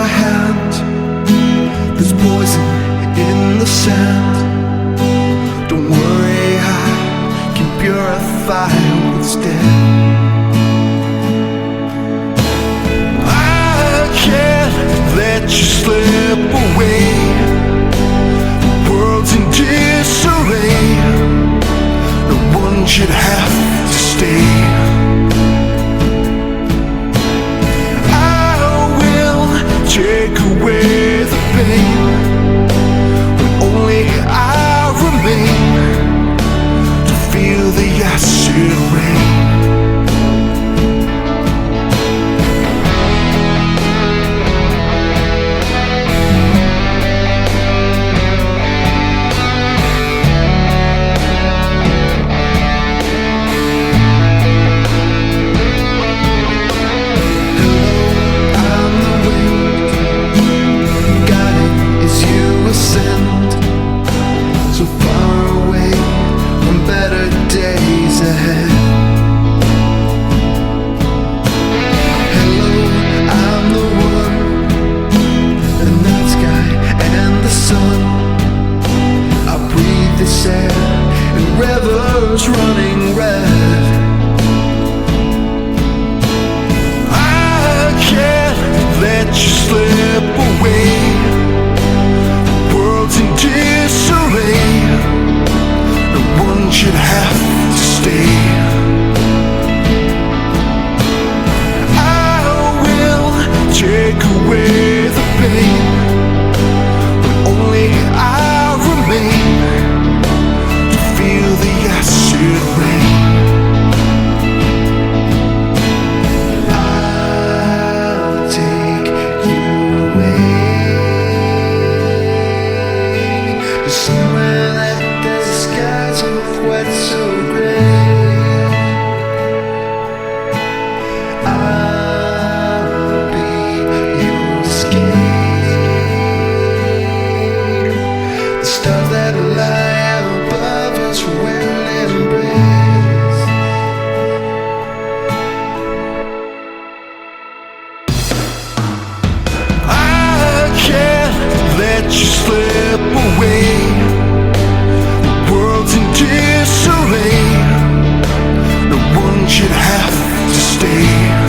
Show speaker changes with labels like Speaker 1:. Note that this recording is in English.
Speaker 1: my hand. There's poison in the sand. Don't worry, I can purify what's dead. I can't let you slip away. The world's in disarray. No one should have to stay. Take away the pain when only I remain to feel the acid rain. And rivers running red. I can't let you slip away. The world's in disarray. No one should have to stay. I will take away the pain when only I remain. Feel the acid rain. I'll take you away to somewhere that the skies are wet, so gray. I'll be your escape. The stars that lie above us will embrace. I can't let you slip away. The world's in disarray. No one should have to stay.